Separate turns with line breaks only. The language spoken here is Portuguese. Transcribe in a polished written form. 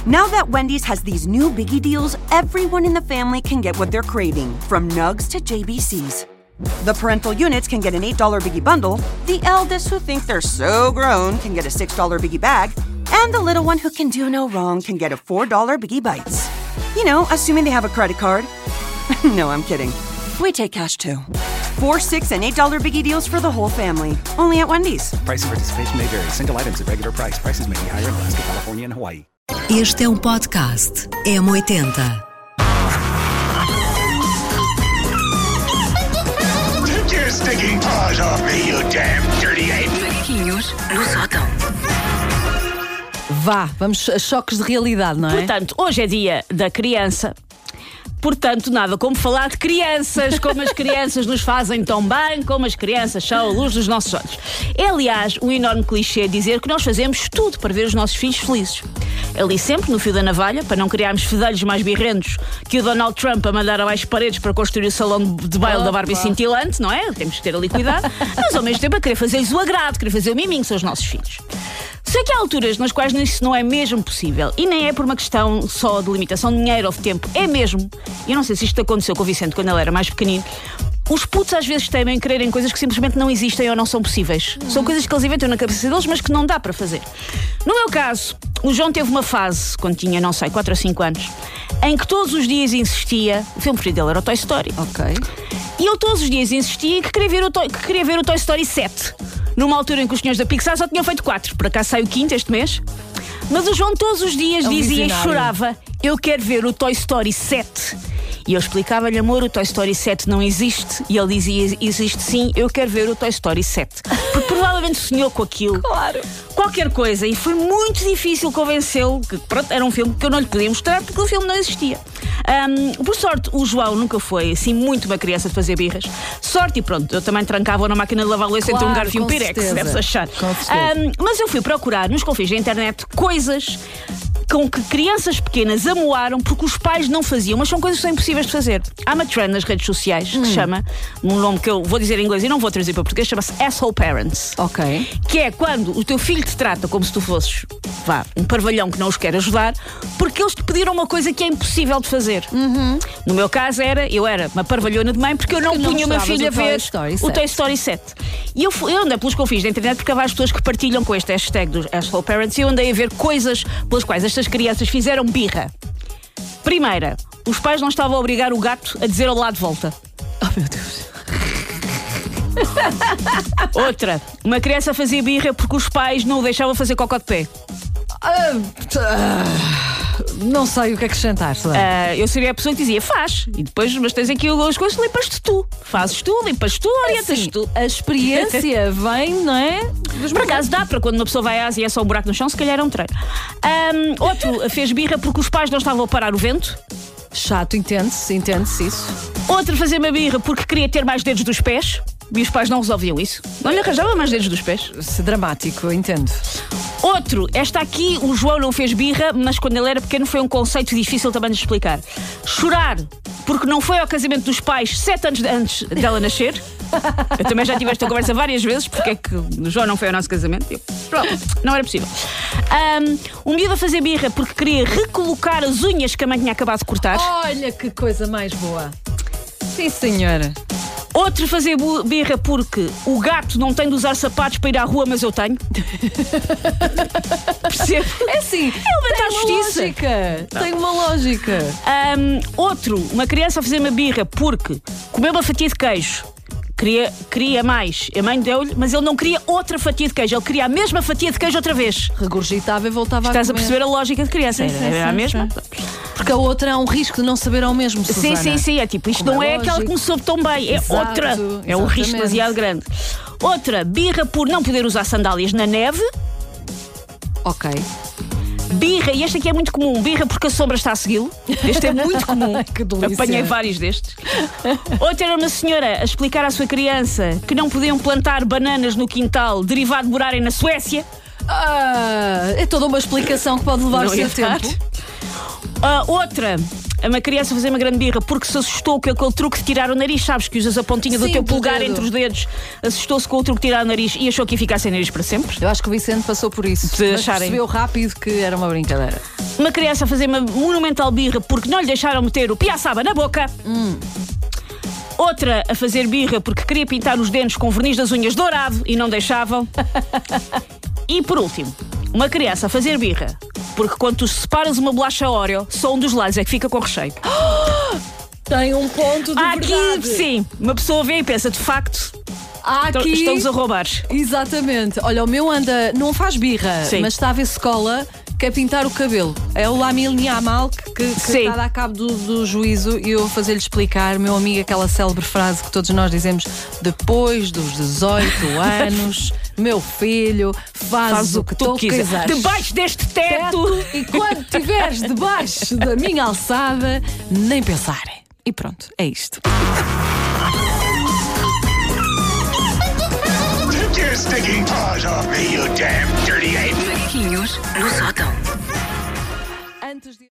Now that Wendy's has these new biggie deals, everyone in the family can get what they're craving, from nugs to JBCs. The parental units can get an $8 biggie bundle, the eldest who think they're so grown can get a $6 biggie bag, and the little one who can do no wrong can get a $4 biggie bites. You know, assuming they have a credit card. No, I'm kidding. We take cash too. 4, $6, and $8 biggie deals for the whole family. Only at Wendy's.
Price and participation may vary. Single items at regular price. Prices may be higher in Alaska, California, and Hawaii.
Este é um podcast M80.
Take your stinking paws off me, you damn dirty ape!
Macaquinhos no sótão.
Vá, vamos a choques de realidade, não é?
Portanto, hoje é dia da criança. Portanto, nada como falar de crianças, como as crianças nos fazem tão bem, como as crianças são a luz dos nossos olhos. É, aliás, um enorme clichê dizer que nós fazemos tudo para ver os nossos filhos felizes. Ali sempre, no fio da navalha, para não criarmos fedelhos mais birrentos que o Donald Trump a mandar abaixo paredes para construir o salão de baile da Barbie cintilante, não é? Temos que ter ali cuidado. Mas, ao mesmo tempo, a querer fazer-lhes o agrado, querer fazer o miminho, são os nossos filhos. Sei que há alturas nas quais isso não é mesmo possível. E nem é por uma questão só de limitação de dinheiro ou de tempo. É mesmo. E eu não sei se isto aconteceu com o Vicente quando ele era mais pequenino. Os putos às vezes temem quererem coisas que simplesmente não existem ou não são possíveis. São coisas que eles inventam na cabeça deles, mas que não dá para fazer. No meu caso, o João teve uma fase, quando tinha, não sei, 4 ou 5 anos, em que todos os dias insistia. O filme preferido dele era o Toy Story.
Ok.
E ele todos os dias insistia que queria ver o Toy Story 7. Numa altura em que os senhores da Pixar só tinham feito 4. Por acaso sai o 5º este mês. Mas o João todos os dias dizia
visionário.
E chorava: eu quero ver o Toy Story 7. E eu explicava-lhe: amor, o Toy Story 7 não existe. E ele dizia: existe sim, eu quero ver o Toy Story 7. Porque provavelmente sonhou com aquilo.
Claro.
Qualquer coisa. E foi muito difícil convencê-lo que, pronto, era um filme que eu não lhe podia mostrar porque o filme não existia. Por sorte, o João nunca foi assim muito uma criança de fazer birras. Sorte, e pronto, eu também trancava na máquina de lavar louça entre um garfo e um pirex, deves achar. Mas eu fui procurar nos confins da internet coisas com que crianças pequenas amoaram porque os pais não faziam, mas são coisas que são impossíveis de fazer. Há uma trend nas redes sociais que se chama, um nome que eu vou dizer em inglês e não vou traduzir para português, chama-se Asshole Parents.
Ok.
Que é quando o teu filho te trata como se tu fosses, um parvalhão que não os quer ajudar, porque eles te pediram uma coisa que é impossível de fazer. No meu caso eu era uma parvalhona de mãe porque eu não punha o meu filho a ver o Toy Story 7. E eu andei pelos confins da internet porque há várias pessoas que partilham com este hashtag dos Asshole Parents e eu andei a ver coisas pelas quais estas crianças fizeram birra. Primeira, os pais não estavam a obrigar o gato a dizer olá de volta.
Oh, meu Deus.
Outra, uma criança fazia birra porque os pais não o deixavam fazer cocó de pé.
Não sei o que acrescentar.
Eu seria a pessoa que dizia: faz, e depois, mas tens aqui as coisas, limpas-te tu. Fazes tu, limpas tu, orientas tu.
A experiência vem, não é?
Por acaso dá para quando uma pessoa vai à Ásia e é só um buraco no chão, se calhar é um treino. Outro fez birra porque os pais não estavam a parar o vento.
Chato, entende-se isso.
Outro fazia uma birra porque queria ter mais dedos dos pés. E os pais não resolviam isso. Não lhe arranjavam mais dedos dos pés.
Se dramático, entendo.
Outro, esta aqui o João não fez birra, mas quando ele era pequeno foi um conceito difícil também de explicar. Chorar porque não foi ao casamento dos pais 7 anos antes dela nascer. Eu também já tive esta conversa várias vezes, porque é que o João não foi ao nosso casamento. Pronto, não era possível. Um miúdo a fazer birra porque queria recolocar as unhas que a mãe tinha acabado de cortar.
Olha que coisa mais boa. Sim, senhora.
Outro fazer birra porque o gato não tem de usar sapatos para ir à rua, mas eu tenho. Percebo?
É assim,
elementar justiça.
Tem uma lógica.
Outro, uma criança a fazer uma birra porque comeu uma fatia de queijo. Queria mais. A mãe deu-lhe, mas ele não queria outra fatia de queijo. Ele queria a mesma fatia de queijo outra vez.
Regurgitava e voltava
Estás
a comer.
a perceber a lógica de criança? Era a mesma.
Porque a outra há um risco de não saber ao mesmo, Susana.
Sim. É tipo, isto
Como
não
é
é aquela
lógico.
que me soube tão bem. É
Exato,
outra. É um
exatamente.
risco demasiado grande. Outra, birra por não poder usar sandálias na neve.
Ok.
Birra, e este aqui é muito comum, birra porque a sombra está a segui-lo. Este é muito comum.
Que delícia.
Apanhei vários destes. Outra era uma senhora a explicar à sua criança que não podiam plantar bananas no quintal derivado de morarem na Suécia.
É toda uma explicação que pode levar o
Não ia
seu
dar.
tempo.
Outra, uma criança fazer uma grande birra porque se assustou com aquele truque de tirar o nariz. Sabes que usas a pontinha do
Sim,
teu
do
polegar
dedo.
entre os dedos. Assustou-se com o truque de tirar o nariz e achou que ia ficar sem nariz para sempre.
Eu acho que o Vicente passou por isso.
De
Mas
acharem.
percebeu rápido que era uma brincadeira.
Uma criança a fazer uma monumental birra porque não lhe deixaram meter o piaçaba na boca. Outra a fazer birra porque queria pintar os dentes com verniz das unhas dourado e não deixavam. E por último, uma criança a fazer birra porque quando tu separas uma bolacha Oreo, só um dos lados é que fica com recheio.
Tem um ponto de
Aqui,
verdade.
sim, uma pessoa vê e pensa, de facto,
Aqui...
estão-nos a roubar.
Exatamente. Olha, o meu anda, não faz birra,
Sim.
mas está a ver escola, quer pintar o cabelo. É o Lamil Niamal que
Sim.
está a dar cabo do juízo e eu vou fazer-lhe explicar, meu amigo, aquela célebre frase que todos nós dizemos: depois dos 18 anos, meu filho, faz o que tu quiseres.
Debaixo deste teto.
E quando estiveres debaixo da minha alçada, nem pensar. E pronto, é isto.
Take your stinking paws off me, you damn dirty ape!
Macaquinhos no sótão.
Antes de...